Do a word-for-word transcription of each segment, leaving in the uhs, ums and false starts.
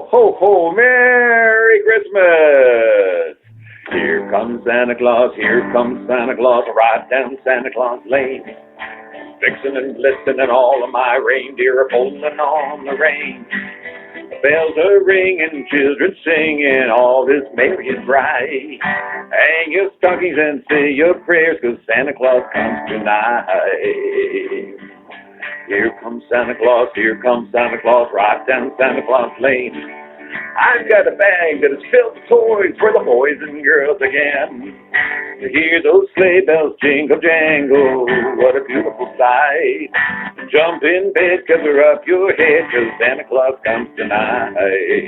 Ho, ho, ho, Merry Christmas! Here comes Santa Claus, here comes Santa Claus, right down Santa Claus Lane. Vixen and Blitzen and all of my reindeer are pulling on the rein. The bells are ringing, children singing, all is merry and bright. Hang your stockings and say your prayers, 'cause Santa Claus comes tonight. Here comes Santa Claus, here comes Santa Claus, right down Santa Claus Lane. I've got a bag that is filled with toys for the boys and girls again. To hear those sleigh bells jingle jangle, what a beautiful sight. Jump in bed, cover up your head, 'cause Santa Claus comes tonight.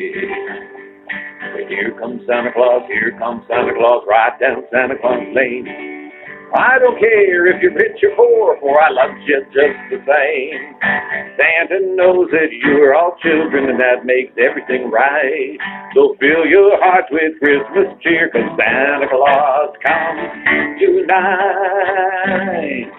Here comes Santa Claus, here comes Santa Claus, right down Santa Claus Lane. I don't care if you're rich or poor, for I love you just the same. Santa knows that you're all children, and that makes everything right. So fill your heart with Christmas cheer, 'cause Santa Claus comes tonight.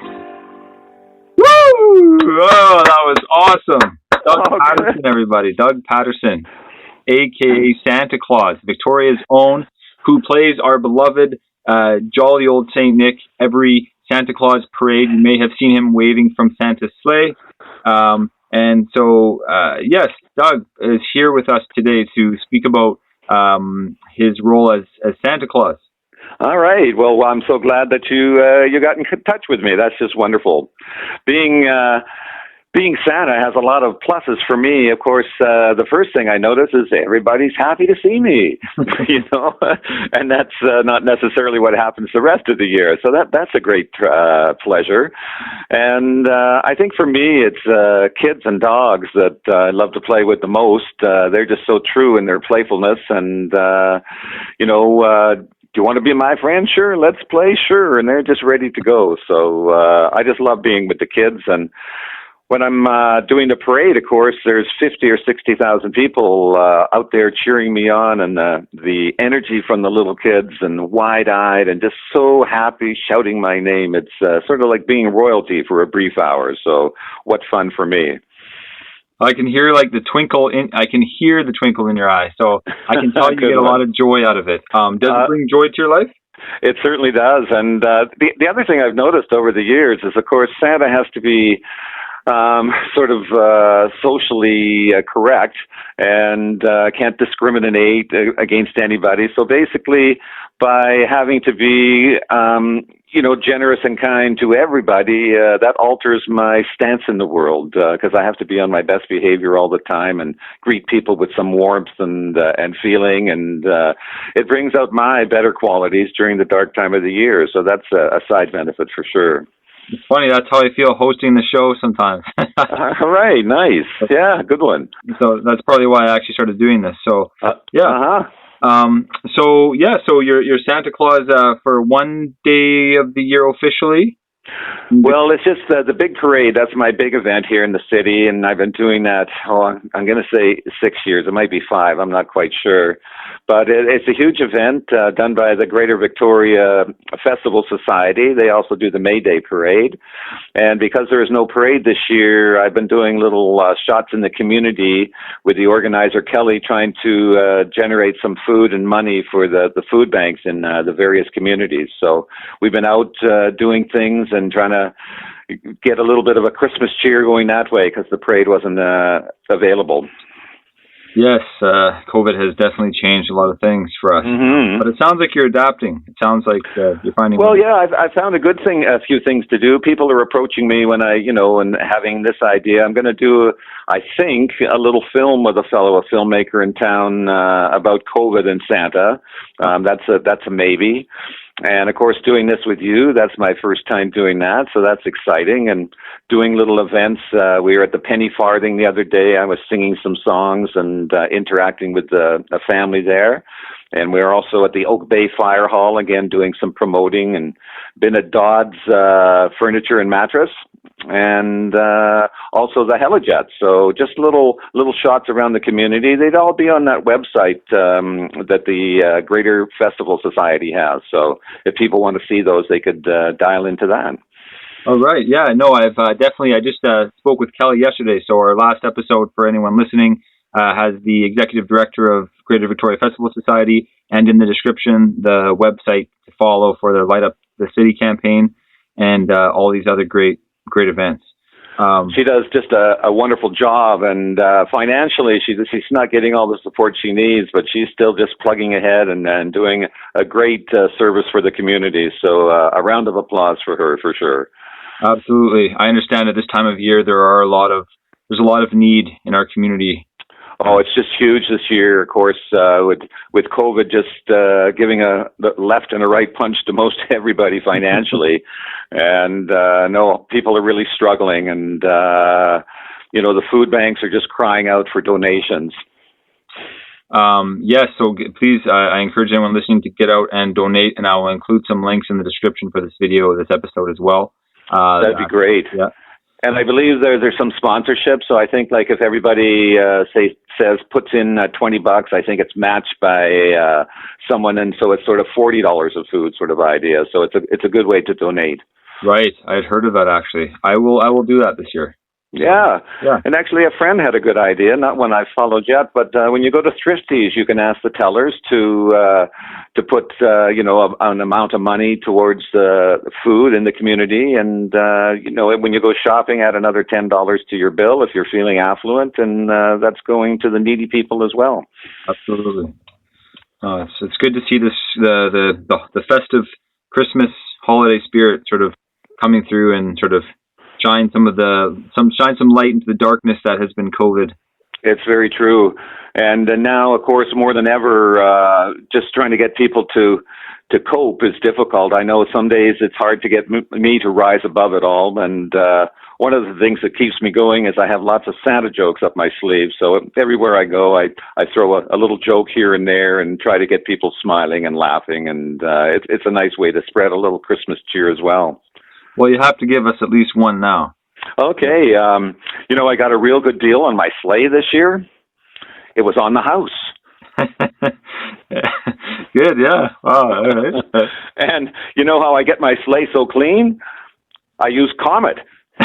Woo! Oh, that was awesome. Doug oh, Patterson, everybody. Doug Patterson, a k a. Santa Claus, Victoria's own, who plays our beloved Uh, jolly old Saint Nick every Santa Claus parade. You may have seen him waving from Santa's sleigh. Um, and so, uh, yes, Doug is here with us today to speak about um, his role as, as Santa Claus. All right. Well, I'm so glad that you uh, you got in touch with me. That's just wonderful. Being uh, Being Santa has a lot of pluses for me. Of course, uh, the first thing I notice is everybody's happy to see me, you know, and that's uh, not necessarily what happens the rest of the year. So that that's a great uh, pleasure. And uh, I think for me, it's uh, kids and dogs that uh, I love to play with the most. Uh, they're just so true in their playfulness. And, uh, you know, uh, do you want to be my friend? Sure, let's play. Sure. And they're just ready to go. So uh, I just love being with the kids. And when I'm uh, doing the parade, of course, there's fifty or sixty thousand people uh, out there cheering me on, and uh, the energy from the little kids, and wide-eyed and just so happy, shouting my name. It's uh, sort of like being royalty for a brief hour. So, what fun for me! I can hear like the twinkle in. I can hear the twinkle in your eye. So I can tell you get a lot of joy out of it. Um, does it bring joy to your life? It certainly does. And uh, the the other thing I've noticed over the years is, of course, Santa has to be Um, sort of uh, socially uh, correct and uh, can't discriminate uh, against anybody. So basically, by having to be, um, you know, generous and kind to everybody, uh, that alters my stance in the world, because uh, I have to be on my best behavior all the time and greet people with some warmth and uh, and feeling, and uh, it brings out my better qualities during the dark time of the year. So that's a, a side benefit for sure. It's funny, that's how I feel hosting the show sometimes. All right, nice. Yeah, good one. So that's probably why I actually started doing this. So, uh, yeah. Uh-huh. Um, so, yeah, so you're, you're Santa Claus uh, for one day of the year officially? Well, it's just uh, the big parade. That's my big event here in the city, and I've been doing that, oh, I'm, I'm going to say six years. It might be five. I'm not quite sure. But it, it's a huge event uh, done by the Greater Victoria Festival Society. They also do the May Day Parade. And because there is no parade this year, I've been doing little uh, shots in the community with the organizer, Kelly, trying to uh, generate some food and money for the, the food banks in uh, the various communities. So we've been out uh, doing things and trying to get a little bit of a Christmas cheer going that way, because the parade wasn't uh, available. Yes, uh, COVID has definitely changed a lot of things for us. Mm-hmm. But it sounds like you're adapting. It sounds like uh, you're finding... Well, yeah, I've, I've found a good thing, a few things to do. People are approaching me when I, you know, and having this idea. I'm going to do, I think, a little film with a fellow, a filmmaker in town uh, about COVID and Santa. Um, that's a, that's a maybe. And, of course, doing this with you, that's my first time doing that, so that's exciting. And doing little events. Uh, we were at the Penny Farthing the other day. I was singing some songs and uh, interacting with the, a family there. And we were also at the Oak Bay Fire Hall, again, doing some promoting, and been at Dodd's uh, Furniture and Mattress, and uh, also the Helijet. So just little little shots around the community. They'd all be on that website um, that the uh, Greater Festival Society has. So if people want to see those, they could uh, dial into that. All right. Yeah, no, I've uh, definitely, I just uh, spoke with Kelly yesterday. So our last episode, for anyone listening, uh, has the executive director of Greater Victoria Festival Society, and in the description, the website to follow for the Light Up the City campaign and uh, all these other great, great events. Um, she does just a, a wonderful job, and uh, financially, she's she's not getting all the support she needs, but she's still just plugging ahead and, and doing a great uh, service for the community. So uh, a round of applause for her, for sure. Absolutely. I understand at this time of year there are a lot of there's a lot of need in our community. Oh, it's just huge this year, of course, uh, with with COVID just uh, giving a the left and a right punch to most everybody financially. And uh, no, people are really struggling. And, uh, you know, the food banks are just crying out for donations. Um, yes, so g- please, uh, I encourage anyone listening to get out and donate. And I will include some links in the description for this video, this episode as well. Uh, That'd be great. Yeah. And I believe there, there's some sponsorship. So I think, like, if everybody uh, say says puts in uh, twenty bucks, I think it's matched by uh, someone, and so it's sort of forty dollars of food, sort of idea. So it's a it's a good way to donate. Right, I had heard of that actually. I will I will do that this year. Yeah, yeah. And actually, a friend had a good idea. Not one I've followed yet, but uh, when you go to Thrifties, you can ask the tellers to uh, to put uh, you know a, an amount of money towards uh, food in the community, and uh, you know when you go shopping, add another ten dollars to your bill if you're feeling affluent, and uh, that's going to the needy people as well. Absolutely. Uh, it's it's good to see this the the the, the festive Christmas holiday spirit sort of coming through and sort of shine some of the some shine some light into the darkness that has been COVID. It's very true, and uh, now, of course, more than ever, uh, just trying to get people to to cope is difficult. I know some days it's hard to get m- me to rise above it all, and uh, one of the things that keeps me going is I have lots of Santa jokes up my sleeve. So everywhere I go, I I throw a, a little joke here and there and try to get people smiling and laughing, and uh, it's it's a nice way to spread a little Christmas cheer as well. Well, you have to give us at least one now. Okay. Um, you know, I got a real good deal on my sleigh this year. It was on the house. Good, yeah. Wow, all right. And you know how I get my sleigh so clean? I use Comet.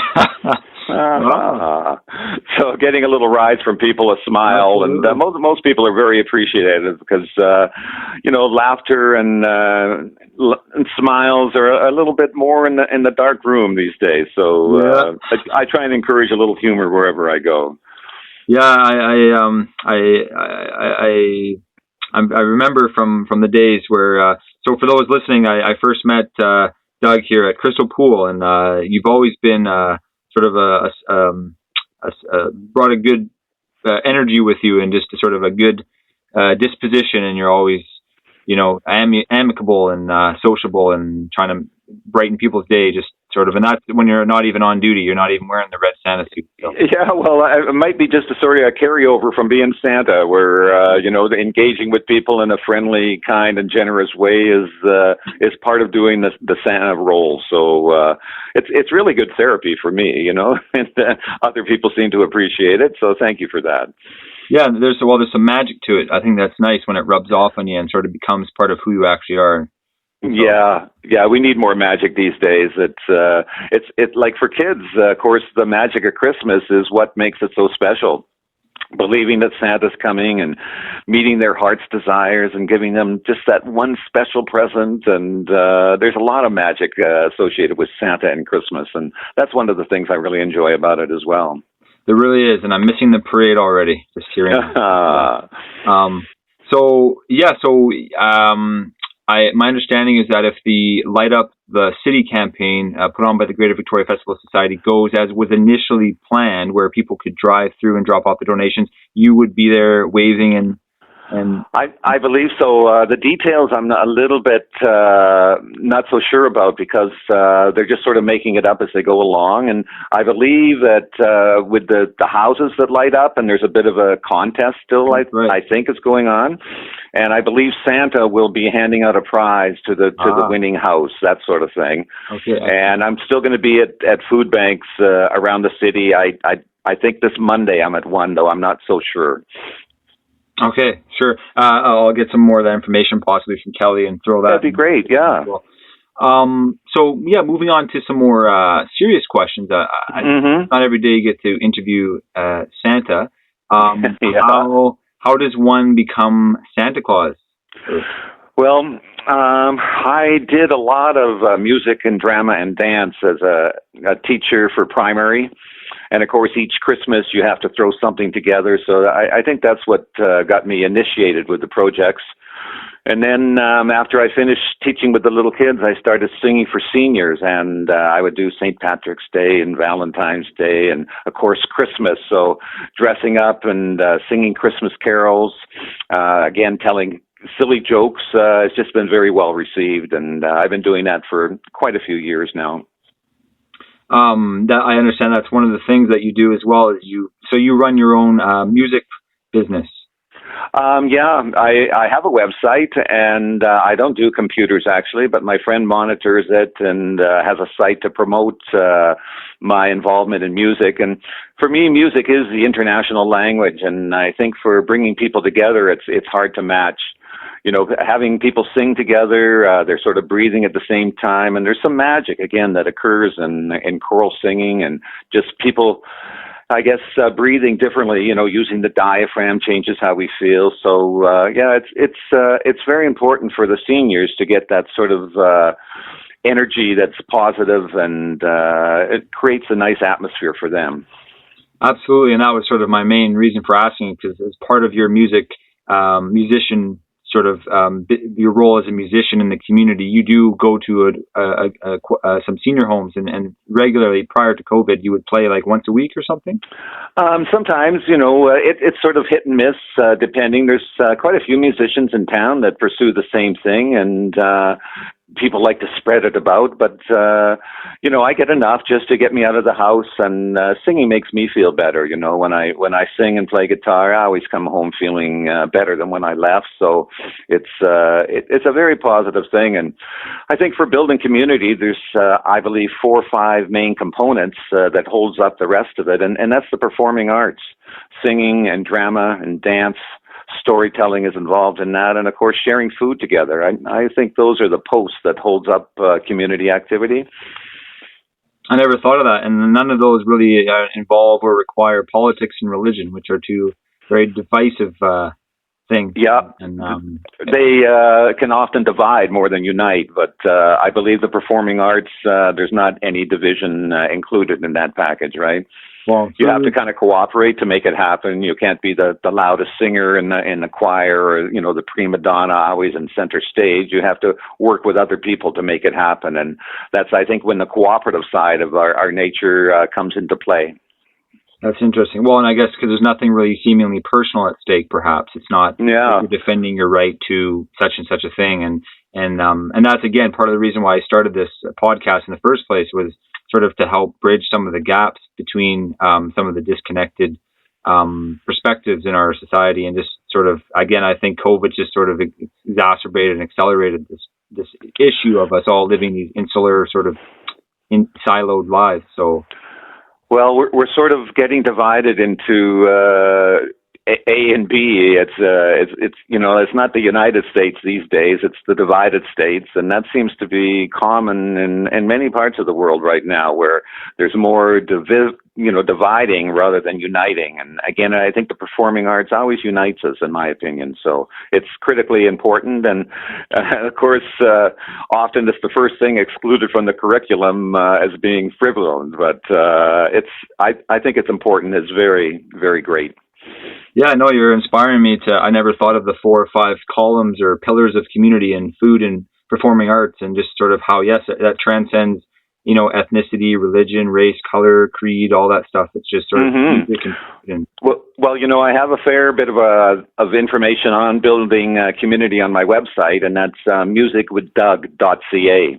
Uh, so getting a little rise from people, a smile, Absolutely. and uh, most most people are very appreciative because uh, you know laughter and, uh, l- and smiles are a little bit more in the in the dark room these days. So yeah. uh, I, I try and encourage a little humor wherever I go. Yeah, I, I um I I I I remember from, from the days where uh, so for those listening, I, I first met uh, Doug here at Crystal Pool, and uh, you've always been uh, sort of a, a, um, a, a brought a good uh, energy with you, and just a sort of a good uh, disposition, and you're always, you know, am- amicable and uh, sociable, and trying to brighten people's day, just sort of, and that's when you're not even on duty, you're not even wearing the red Santa suit. So. Yeah, well, it might be just a sort of a carryover from being Santa, where uh, you know, the engaging with people in a friendly, kind, and generous way is uh, is part of doing the the Santa role. So uh, it's it's really good therapy for me, you know, and uh, other people seem to appreciate it. So thank you for that. Yeah, there's well, there's some magic to it. I think that's nice when it rubs off on you and sort of becomes part of who you actually are. Yeah, yeah, we need more magic these days. It's uh, it's it's like for kids, uh, of course, the magic of Christmas is what makes it so special. Believing that Santa's coming and meeting their heart's desires and giving them just that one special present. And uh, there's a lot of magic uh, associated with Santa and Christmas, and that's one of the things I really enjoy about it as well. There really is, and I'm missing the parade already. Just hearing. um. So yeah. So um. I, my understanding is that if the Light Up the City campaign uh, put on by the Greater Victoria Festival Society goes as was initially planned, where people could drive through and drop off the donations, you would be there waving and... and I, I believe so. Uh, the details I'm a little bit uh, not so sure about because uh, they're just sort of making it up as they go along. And I believe that uh, with the, the houses that light up, and there's a bit of a contest still, I, right. I think is going on. And I believe Santa will be handing out a prize to the to ah. the winning house, that sort of thing. Okay. And I'm still going to be at, at food banks uh, around the city. I, I I think this Monday I'm at one, though I'm not so sure. Okay, sure. Uh, I'll get some more of that information possibly from Kelly and throw that. That'd be in. great, yeah. Um, so, yeah, moving on to some more uh, serious questions. Uh, mm-hmm. I, not every day you get to interview uh, Santa. Um, yeah. How how does one become Santa Claus? Well, um, I did a lot of uh, music and drama and dance as a, a teacher for primary. And of course, each Christmas you have to throw something together. So I, I think that's what uh, got me initiated with the projects. And then um, after I finished teaching with the little kids, I started singing for seniors. And uh, I would do Saint Patrick's Day and Valentine's Day and, of course, Christmas. So dressing up and uh, singing Christmas carols, uh, again, telling silly jokes. Uh, it's just been very well received. And uh, I've been doing that for quite a few years now. Um, that I understand that's one of the things that you do as well as you, so you run your own uh, music business. Um, yeah, I, I have a website, and uh, I don't do computers actually, but my friend monitors it and uh, has a site to promote uh, my involvement in music. And for me, music is the international language, and I think for bringing people together, it's it's hard to match. You know, having people sing together, uh, they're sort of breathing at the same time, and there's some magic, again, that occurs in, in choral singing and just people, I guess, uh, breathing differently, you know, using the diaphragm changes how we feel. So, uh, yeah, it's it's uh, it's very important for the seniors to get that sort of uh, energy that's positive, and uh, it creates a nice atmosphere for them. Absolutely, and that was sort of my main reason for asking, because as part of your music, um, musician sort of um, your role as a musician in the community, you do go to a, a, a, a, some senior homes, and, and regularly prior to COVID, you would play like once a week or something? Um, sometimes, you know, uh, it, it's sort of hit and miss, uh, depending. There's uh, quite a few musicians in town that pursue the same thing, and uh, people like to spread it about, but, uh, you know, I get enough just to get me out of the house, and uh, singing makes me feel better. You know, when I when I sing and play guitar, I always come home feeling uh, better than when I left. So it's uh, it, it's a very positive thing, and I think for building community, there's, uh, I believe, four or five main components uh, that holds up the rest of it, and, and that's the performing arts, singing and drama and dance. Storytelling is involved in that, and of course sharing food together. I, I think those are the posts that holds up uh, community activity. I never thought of that, and none of those really uh, involve or require politics and religion, which are two very divisive uh, things. Yeah, and um, they uh, can often divide more than unite, but uh, I believe the performing arts, uh, there's not any division uh, included in that package, right? Well, you have to kind of cooperate to make it happen. You can't be the, the loudest singer in the in the choir, or, you know, the prima donna always in center stage. You have to work with other people to make it happen, and that's, I think, when the cooperative side of our, our nature uh, comes into play. That's interesting. Well, and I guess because there's nothing really seemingly personal at stake, perhaps it's not yeah. you're defending your right to such and such a thing, and and um and that's again part of the reason why I started this podcast in the first place, was sort of to help bridge some of the gaps between um, some of the disconnected um, perspectives in our society, and just sort of, again, I think COVID just sort of exacerbated and accelerated this this issue of us all living these insular, sort of in siloed lives. So, well, we're we're sort of getting divided into uh, A and B. It's uh, it's it's you know, it's not the United States these days. It's the divided states, and that seems to be common in, in many parts of the world right now, where there's more divi- you know, dividing rather than uniting. And again, I think the performing arts always unites us, in my opinion. So it's critically important, and uh, of course, uh, often it's the first thing excluded from the curriculum uh, as being frivolous. But uh, it's I I think it's important. It's very very great. Yeah, no, you're inspiring me to, I never thought of the four or five columns or pillars of community and food and performing arts, and just sort of how, yes, that transcends, you know, ethnicity, religion, race, color, creed, all that stuff. It's just sort of mm-hmm. music and, and well, well, you know, I have a fair bit of uh, of information on building uh, community on my website, and that's uh, music with doug dot c a.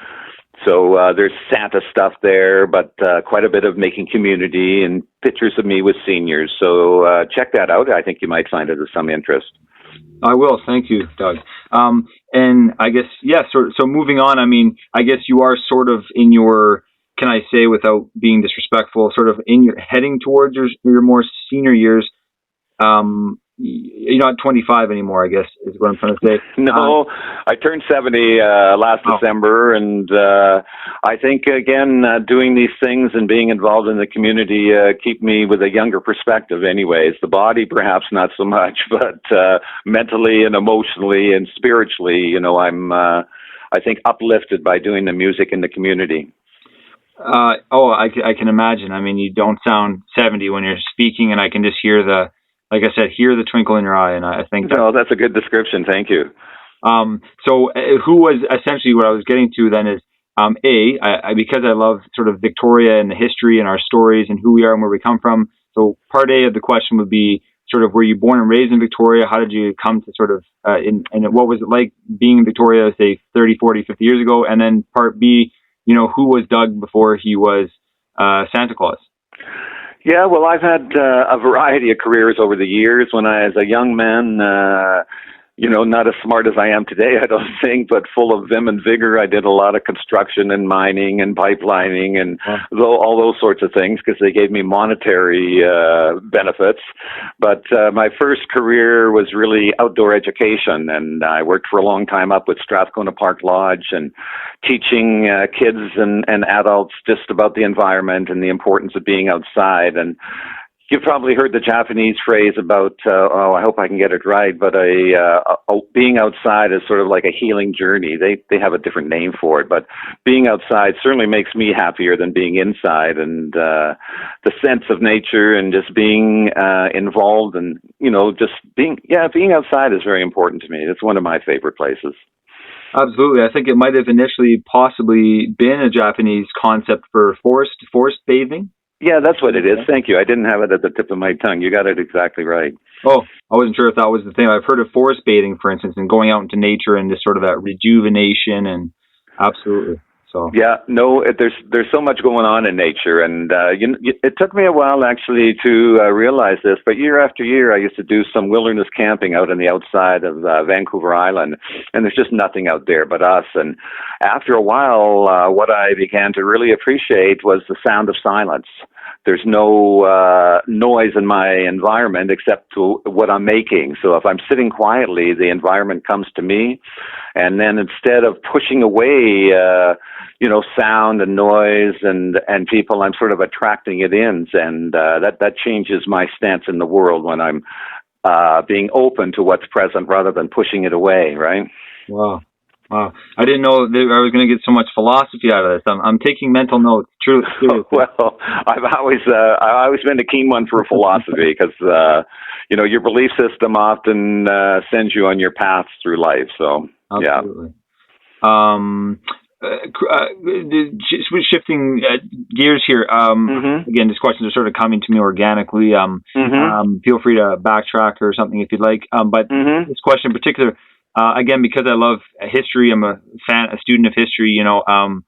So uh, there's Santa stuff there, but uh, quite a bit of making community and pictures of me with seniors. So uh, check that out. I think you might find it of some interest. I will. Thank you, Doug. Um, and I guess, yeah, so, so moving on, I mean, I guess you are sort of in your, can I say without being disrespectful, sort of in your heading towards your, your more senior years. Um, you're not twenty-five anymore, I guess, is what I'm trying to say. No, um, I turned seventy uh, last oh. December, and uh, I think, again, uh, doing these things and being involved in the community uh, keep me with a younger perspective anyways. The body, perhaps not so much, but uh, mentally and emotionally and spiritually, you know, I'm, uh, I think, uplifted by doing the music in the community. Uh, oh, I, I can imagine. I mean, you don't sound seventy when you're speaking, and I can just hear the, like I said, hear the twinkle in your eye, and I think no, that's a good description. Thank you. Um, so, uh, who was essentially what I was getting to then is um, a I, I, because I love sort of Victoria and the history and our stories and who we are and where we come from. So, part A of the question would be sort of, were you born and raised in Victoria? How did you come to sort of uh, in, and what was it like being in Victoria, say thirty, forty, fifty years ago? And then part B, you know, who was Doug before he was uh, Santa Claus? Yeah, well, I've had uh, a variety of careers over the years. When I was a young man, uh, you know, not as smart as I am today, I don't think, but full of vim and vigor. I did a lot of construction and mining and pipelining and huh. though, all those sorts of things because they gave me monetary uh, benefits. But uh, my first career was really outdoor education, and I worked for a long time up with Strathcona Park Lodge and teaching uh, kids and, and adults just about the environment and the importance of being outside. And you've probably heard the Japanese phrase about, uh, oh, I hope I can get it right, but a, uh, a, being outside is sort of like a healing journey. They they have a different name for it, but being outside certainly makes me happier than being inside. And uh, the sense of nature and just being uh, involved and, you know, just being, yeah, being outside is very important to me. It's one of my favorite places. Absolutely. I think it might have initially possibly been a Japanese concept for forest forest bathing. Yeah, that's what it is. Thank you. I didn't have it at the tip of my tongue. You got it exactly right. Oh, I wasn't sure if that was the thing. I've heard of forest bathing, for instance, and going out into nature and just sort of that rejuvenation and absolutely. So yeah, no, it, there's there's so much going on in nature, and uh, you, it took me a while actually to uh, realize this. But year after year, I used to do some wilderness camping out on the outside of uh, Vancouver Island, and there's just nothing out there but us. And after a while, uh, what I began to really appreciate was the sound of silence. There's no uh, noise in my environment except to what I'm making. So if I'm sitting quietly, the environment comes to me. And then instead of pushing away, uh, you know, sound and noise and, and people, I'm sort of attracting it in. And uh, that, that changes my stance in the world when I'm uh, being open to what's present rather than pushing it away, right? Wow. Wow. I didn't know that I was going to get so much philosophy out of this. I'm, I'm taking mental notes. True. Well, I've always, uh, I've always been a keen one for philosophy because, uh, you know, your belief system often uh, sends you on your paths through life. So, absolutely. Yeah. Um, uh, uh, shifting uh, gears here. Um, mm-hmm. Again, these questions are sort of coming to me organically. Um, mm-hmm. um, feel free to backtrack or something if you'd like. Um, but mm-hmm. this question in particular, Uh, again, because I love history, I'm a fan, a student of history. You know, um,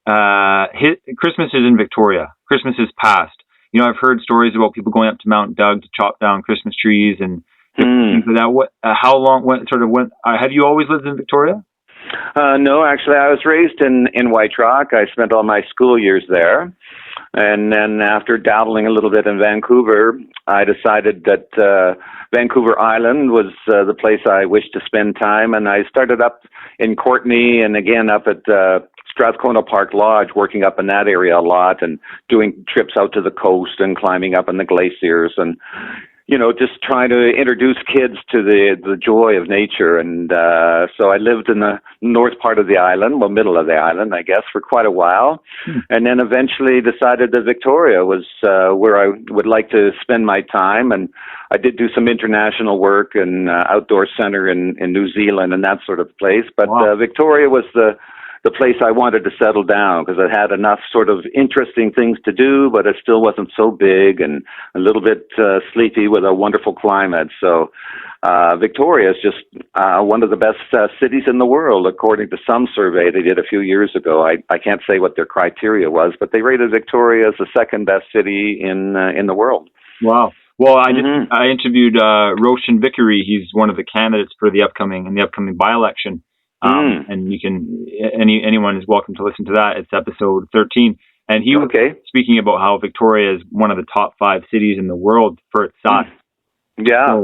uh, his, Christmas is in Victoria. Christmas is past. You know, I've heard stories about people going up to Mount Doug to chop down Christmas trees and mm. things like that. What? Uh, how long? What sort of? When? Uh, have you always lived in Victoria? Uh, no, actually, I was raised in in White Rock. I spent all my school years there, and then after dabbling a little bit in Vancouver, I decided that uh, Vancouver Island was uh, the place I wished to spend time, and I started up in Courtenay and again up at uh, Strathcona Park Lodge, working up in that area a lot and doing trips out to the coast and climbing up in the glaciers and, you know, just trying to introduce kids to the the joy of nature. And uh, so I lived in the north part of the island, well, middle of the island, I guess, for quite a while. Hmm. And then eventually decided that Victoria was uh, where I would like to spend my time. And I did do some international work and uh, outdoor center in, in New Zealand and that sort of place. But wow. uh, Victoria was the the place I wanted to settle down because it had enough sort of interesting things to do, but it still wasn't so big and a little bit uh, sleepy with a wonderful climate. So uh, Victoria is just uh, one of the best uh, cities in the world, according to some survey they did a few years ago. I, I can't say what their criteria was, but they rated Victoria as the second best city in uh, in the world. Wow. Well, I mm-hmm. did, I interviewed uh, Roshan Vickery. He's one of the candidates for the upcoming in the upcoming by-election. Um, mm. And you can, any anyone is welcome to listen to that. It's episode thirteen. And he was okay. speaking about how Victoria is one of the top five cities in the world for its size. Yeah. So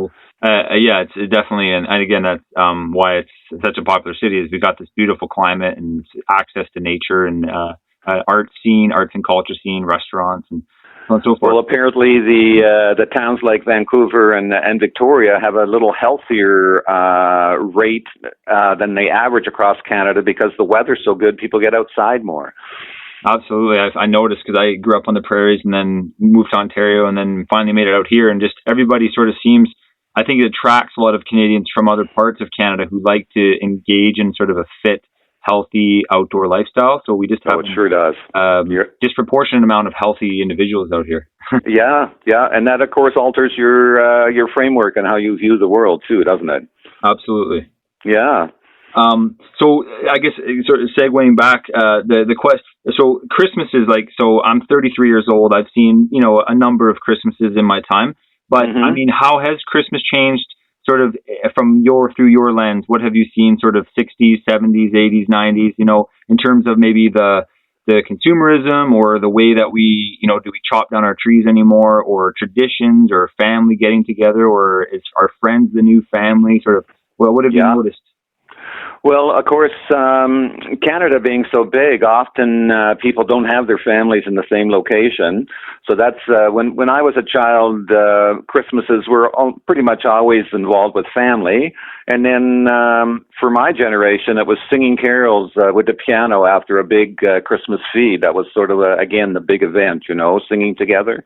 Uh, yeah, it's definitely, and, and again, that's um, why it's such a popular city. Is we've got this beautiful climate and access to nature and uh, uh, art scene, arts and culture scene, restaurants, and so on and so forth. Well, apparently the uh, the towns like Vancouver and and Victoria have a little healthier uh, rate uh, than the average across Canada because the weather's so good. People get outside more. Absolutely. I, I noticed because I grew up on the prairies and then moved to Ontario and then finally made it out here, and just everybody sort of seems, I think it attracts a lot of Canadians from other parts of Canada who like to engage in sort of a fit, healthy outdoor lifestyle. So we just have Oh, it sure does. um, disproportionate amount of healthy individuals out here. Yeah, yeah, and that of course alters your uh, your framework and how you view the world too, doesn't it? Absolutely. Yeah. Um, so I guess sort of segueing back, uh, the, the quest, so Christmas is like, so I'm thirty-three years old. I've seen, you know, a number of Christmases in my time, but Mm-hmm. I mean, how has Christmas changed sort of from your, through your lens? What have you seen sort of sixties, seventies, eighties, nineties, you know, in terms of maybe the, the consumerism or the way that we, you know, do we chop down our trees anymore, or traditions or family getting together, or is our friends the new family sort of, well, what have Yeah. you noticed? Well, of course, um, Canada being so big, often uh, people don't have their families in the same location. So that's uh, when when I was a child, uh, Christmases were all, pretty much always involved with family. And then um, for my generation, it was singing carols uh, with the piano after a big uh, Christmas feed. That was sort of a, again the big event, you know, singing together.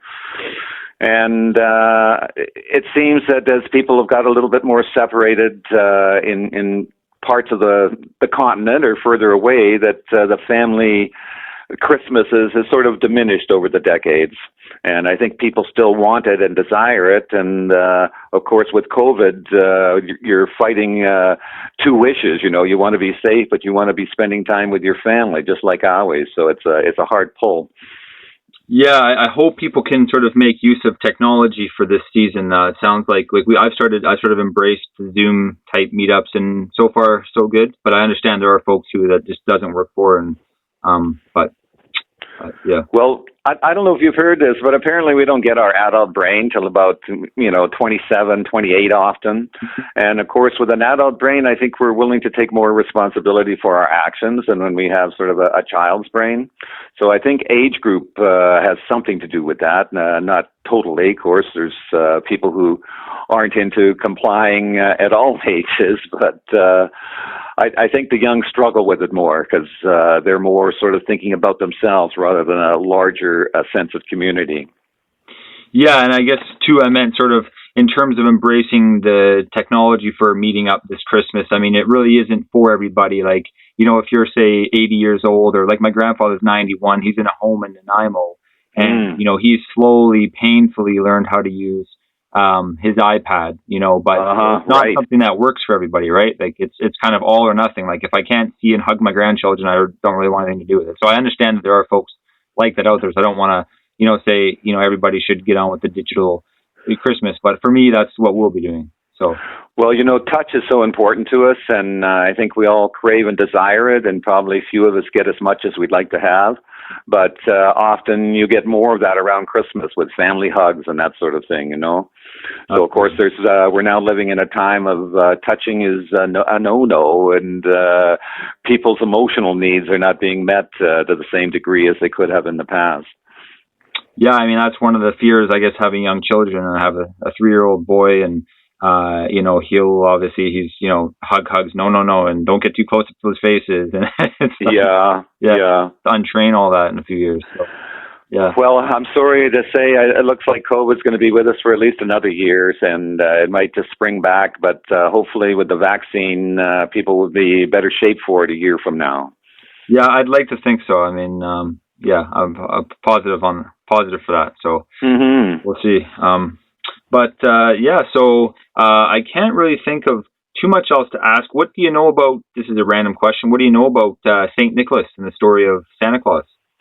And uh, it seems that as people have got a little bit more separated uh, in in parts of the, the continent or further away, that uh, the family Christmases has sort of diminished over the decades. And I think people still want it and desire it. And, uh, of course, with COVID, uh, you're fighting uh, two wishes. You know, you want to be safe, but you want to be spending time with your family, just like always. So it's a, it's a hard pull. Yeah, I, I hope people can sort of make use of technology for this season. Uh, it sounds like like we I've started I sort of embraced Zoom type meetups, and so far so good. But I understand there are folks who that just doesn't work for, and um, but uh, yeah. Well, I, I don't know if you've heard this, but apparently we don't get our adult brain till about, you know, twenty-seven, twenty-eight often. And of course, with an adult brain, I think we're willing to take more responsibility for our actions than when we have sort of a, a child's brain. So I think age group uh, has something to do with that. Uh, not totally, of course. There's uh, people who aren't into complying uh, at all ages, but uh, I, I think the young struggle with it more because uh, they're more sort of thinking about themselves rather than a larger uh, sense of community. Yeah, and I guess too, I meant sort of in terms of embracing the technology for meeting up this Christmas. I mean, it really isn't for everybody. Like, you know, if you're say eighty years old, or like my grandfather's ninety-one, he's in a home in Nanaimo, and mm. you know, he's slowly, painfully learned how to use um his iPad, you know, but uh-huh, it's not right. something that works for everybody, right? Like it's it's kind of all or nothing. Like if I can't see and hug my grandchildren, I don't really want anything to do with it. So I understand that there are folks like that out there. So I don't want to, you know, say, you know, everybody should get on with the digital Christmas, but for me, that's what we'll be doing. So, well, you know, touch is so important to us, and uh, I think we all crave and desire it, and probably few of us get as much as we'd like to have. But uh, often you get more of that around Christmas with family hugs and that sort of thing, you know. So, of course, there's uh, we're now living in a time of uh, touching is a, no, a no-no, and uh, people's emotional needs are not being met uh, to the same degree as they could have in the past. Yeah, I mean, that's one of the fears, I guess, having young children. I have a, a three-year-old boy, and, uh, you know, he'll obviously, he's, you know, hug, hugs, no, no, no, and don't get too close to those faces. And it's like, yeah, yeah. yeah. Untrain all that in a few years. So, yeah. Well, I'm sorry to say it looks like COVID's going to be with us for at least another year, and uh, it might just spring back. But uh, hopefully with the vaccine, uh, people will be better shape for it a year from now. Yeah, I'd like to think so. I mean, um, yeah, I'm, I'm positive on positive for that. So mm-hmm. we'll see. Um, but uh, yeah, so uh, I can't really think of too much else to ask. What do you know about? This is a random question. What do you know about uh, Saint Nicholas and the story of Santa Claus?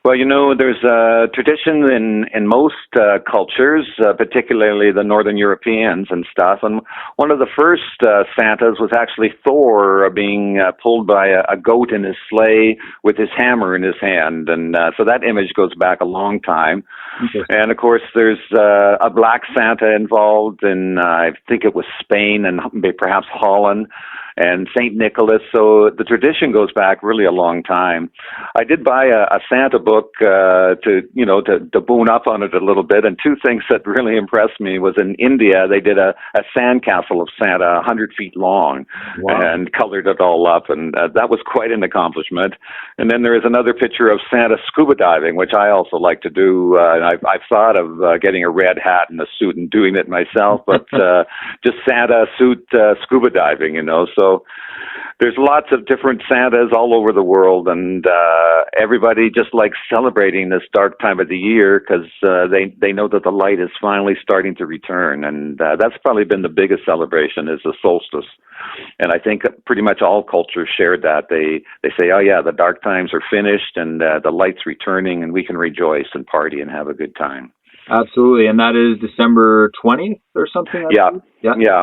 Well, you know, there's a tradition in, in most uh, cultures, uh, particularly the Northern Europeans and stuff. And one of the first uh, Santas was actually Thor being uh, pulled by a, a goat in his sleigh with his hammer in his hand. And uh, so that image goes back a long time. And, of course, there's uh, a black Santa involved in, uh, I think it was Spain and perhaps Holland, and Saint Nicholas. So the tradition goes back really a long time. I did buy a, a Santa book uh, to, you know, to, to boon up on it a little bit. And two things that really impressed me was in India, they did a, a sandcastle of Santa one hundred feet long. Wow. And colored it all up. And uh, that was quite an accomplishment. And then there is another picture of Santa scuba diving, which I also like to do. Uh, and I've, I've thought of uh, getting a red hat and a suit and doing it myself, but uh, just Santa suit uh, scuba diving, you know. So So there's lots of different Santas all over the world, and uh, everybody just likes celebrating this dark time of the year because uh, they, they know that the light is finally starting to return. And uh, that's probably been the biggest celebration, is the solstice. And I think pretty much all cultures shared that. They they say, oh, yeah, the dark times are finished and uh, the light's returning, and we can rejoice and party and have a good time. Absolutely. And that is December twentieth or something? I yeah. Yeah. Yeah.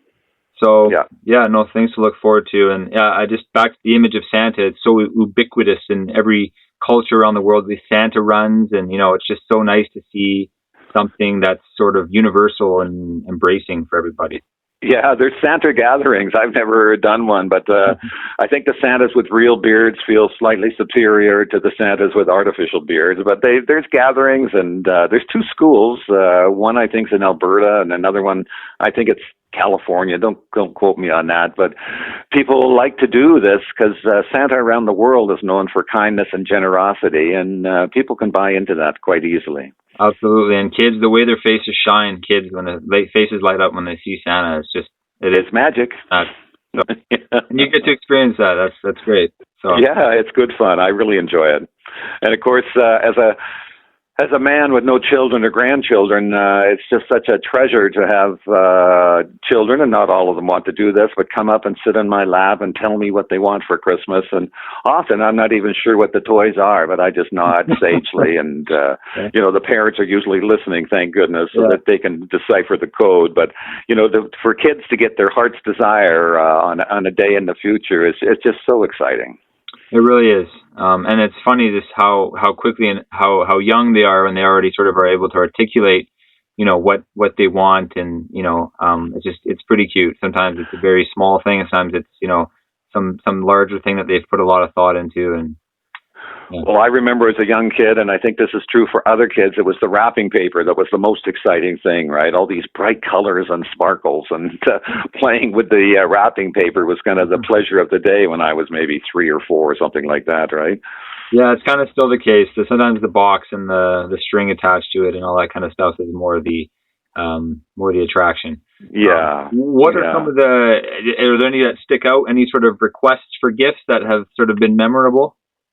So, yeah. yeah, no, things to look forward to. And yeah, I just, back to the image of Santa, it's so ubiquitous in every culture around the world, the Santa runs. And, you know, it's just so nice to see something that's sort of universal and embracing for everybody. Yeah, there's Santa gatherings. I've never done one, but uh, I think the Santas with real beards feel slightly superior to the Santas with artificial beards. But they, there's gatherings, and uh, there's two schools. Uh, one I think is in Alberta, and another one I think it's California. Don't don't quote me on that. But people like to do this because uh, Santa around the world is known for kindness and generosity, and uh, people can buy into that quite easily. Absolutely. And kids, the way their faces shine, kids, when the faces light up when they see Santa, it's just, it it's is magic. Uh, so, and you get to experience that. That's, that's great. So yeah, it's good fun. I really enjoy it. And of course, uh, as a, As a man with no children or grandchildren, uh, it's just such a treasure to have uh, children, and not all of them want to do this, but come up and sit in my lap and tell me what they want for Christmas. And often I'm not even sure what the toys are, but I just nod sagely. And, uh, okay. you know, the parents are usually listening, thank goodness, so yeah. that they can decipher the code. But, you know, the, for kids to get their heart's desire uh, on, on a day in the future, is it's just so exciting. It really is. Um, and it's funny just how, how quickly and how, how young they are when they already sort of are able to articulate, you know, what, what they want. And, you know, um, it's just, it's pretty cute. Sometimes it's a very small thing. And sometimes it's, you know, some, some larger thing that they've put a lot of thought into. And yeah. Well, I remember as a young kid, and I think this is true for other kids, it was the wrapping paper that was the most exciting thing, right? All these bright colors and sparkles, and uh, playing with the uh, wrapping paper was kind of the pleasure of the day when I was maybe three or four or something like that, right? Yeah, it's kind of still the case. So sometimes the box and the, the string attached to it and all that kind of stuff is more the um, more the attraction. Yeah. Um, what yeah. are some of the, are there any that stick out? Any sort of requests for gifts that have sort of been memorable?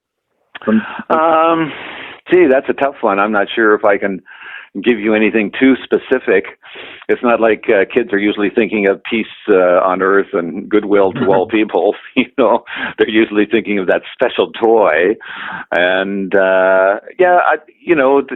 From, from um, gee, that's a tough one. I'm not sure if I can give you anything too specific. It's not like uh, kids are usually thinking of peace uh, on earth and goodwill to all people. You know, they're usually thinking of that special toy. And uh, yeah, I, you know, th-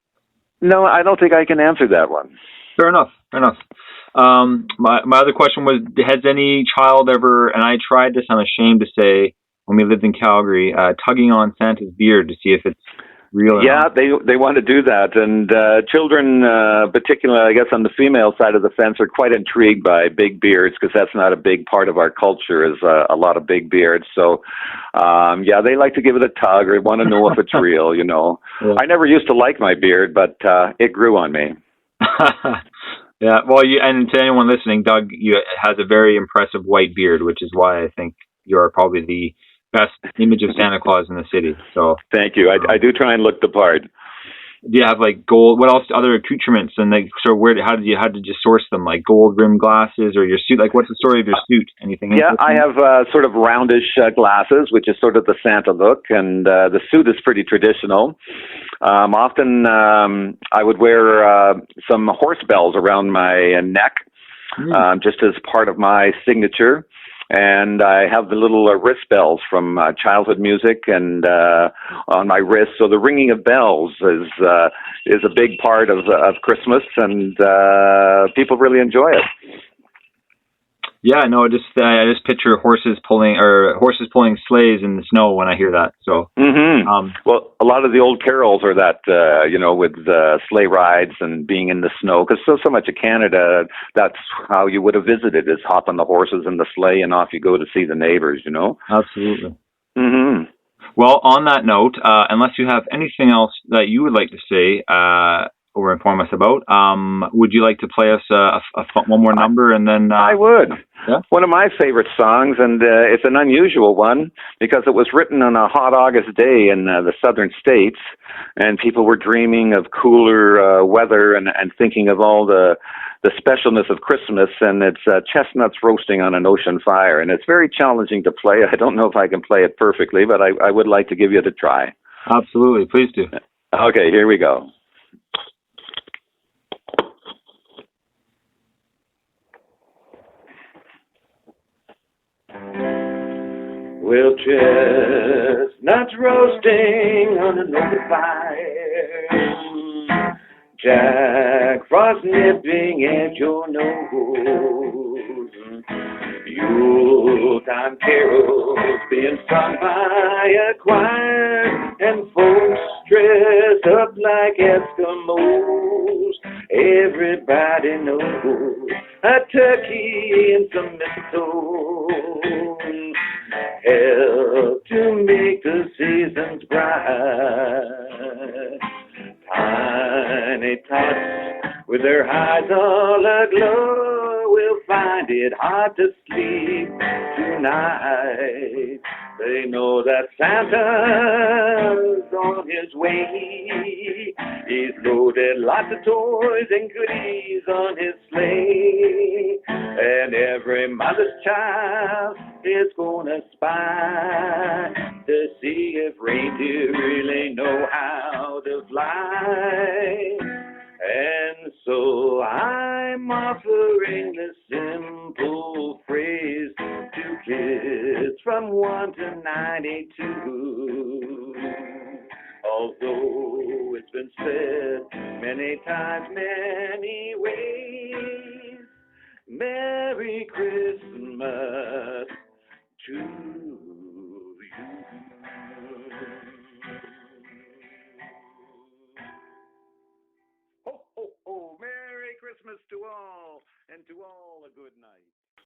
no, I don't think I can answer that one. Fair enough. Fair enough. Um, my my other question was: has any child ever? And I tried this. I'm ashamed to say. When we lived in Calgary, uh, tugging on Santa's beard to see if it's real or yeah, not. they they want to do that. And uh, children, uh, particularly, I guess, on the female side of the fence, are quite intrigued by big beards because that's not a big part of our culture, is uh, a lot of big beards. So, um, yeah, they like to give it a tug or want to know if it's real, you know. Yeah. I never used to like my beard, but uh, it grew on me. Yeah, well, you, and to anyone listening, Doug you, has a very impressive white beard, which is why I think you're probably the best image of Santa Claus in the city. So thank you. I, um, I do try and look the part. Do you have like gold? What else? Other accoutrements? And like, so where? How did you? How did you source them? Like gold rimmed glasses or your suit? Like, what's the story of your suit? Anything? Yeah, I have uh, sort of roundish uh, glasses, which is sort of the Santa look, and uh, the suit is pretty traditional. Um, often, um, I would wear uh, some horse bells around my neck, mm. um, just as part of my signature. and I have the little uh, wrist bells from uh, childhood music and uh, on my wrist. So the ringing of bells is uh, is a big part of of Christmas, and uh, people really enjoy it. Yeah, no, just uh, I just picture horses pulling or horses pulling sleighs in the snow when I hear that. So, mm-hmm. um, well, a lot of the old carols are that uh, you know, with uh, sleigh rides and being in the snow, because so so much of Canada, that's how you would have visited, is hop on the horses and the sleigh, and off you go to see the neighbors. You know. absolutely. Mm-hmm. Well, on that note, uh, unless you have anything else that you would like to say uh, or inform us about, um, would you like to play us a, a, a one more number and then? Uh, I would. Yeah? One of my favorite songs, and uh, it's an unusual one because it was written on a hot August day in uh, the southern states, and people were dreaming of cooler uh, weather and, and thinking of all the the specialness of Christmas, and it's uh, chestnuts roasting on an ocean fire, and it's very challenging to play. I don't know if I can play it perfectly, but I, I would like to give you the try. Absolutely, please do. Okay, here we go. Well, chestnuts roasting on an open fire, Jack Frost nipping at your nose, Yuletime carols being sung by a choir, and folks dressed up like Eskimos. Everybody knows a turkey and some mistletoe help to make the seasons bright. Tiny tots with their hides all aglow will find it hard to sleep tonight. They know that Santa's on his way. He's loaded lots of toys and goodies on his sleigh, and every mother's child is gonna spy to see if reindeer really know how to fly. And so I'm offering this simple phrase to kids from one to ninety-two. Although it's been said many times, many ways, Merry Christmas to you. Ho, ho, ho, Merry Christmas to all, and to all a good night.